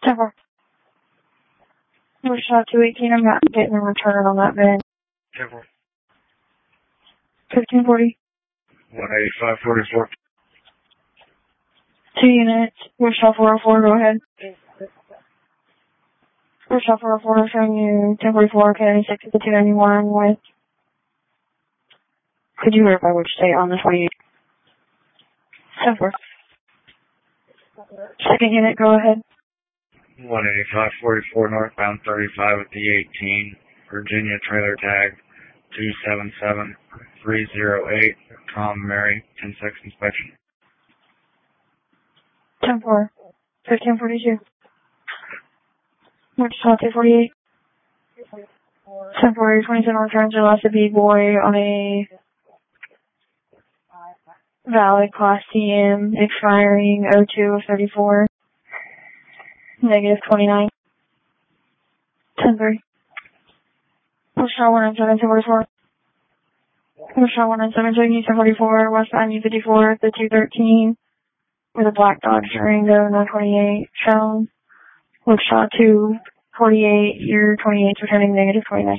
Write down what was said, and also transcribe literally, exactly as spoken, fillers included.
Several. We're shot two eighteen. I'm not getting a return on that van. Several. fifteen forty. one eighty-five forty-four. Two units. We're shot four oh four. Go ahead. We're shot four oh four. Showing you ten forty-four, K ninety-six at the two ninety-one with. Could you verify which state on the twenty-eight? Several. Second unit. Go ahead. one eighty-five forty-four northbound thirty-five at the eighteen, Virginia trailer tag two seven seven three zero eight, Tom Mary, ten six inspection. ten four. fifteen forty-two. Which shot two forty-eight? ten four, twenty-seven returns your last B-boy on a valid class T M expiring oh two of thirty-four. Negative twenty-nine. ten three. We'll shot one nine seven, ten forty-four. We'll shot one nine seven, taking ten forty-four, westbound U fifty-four at the two thirteen with a black Dodge Durango nine twenty-eight shown. We'll shot two forty-eight, year twenty-eight, returning negative twenty-nine.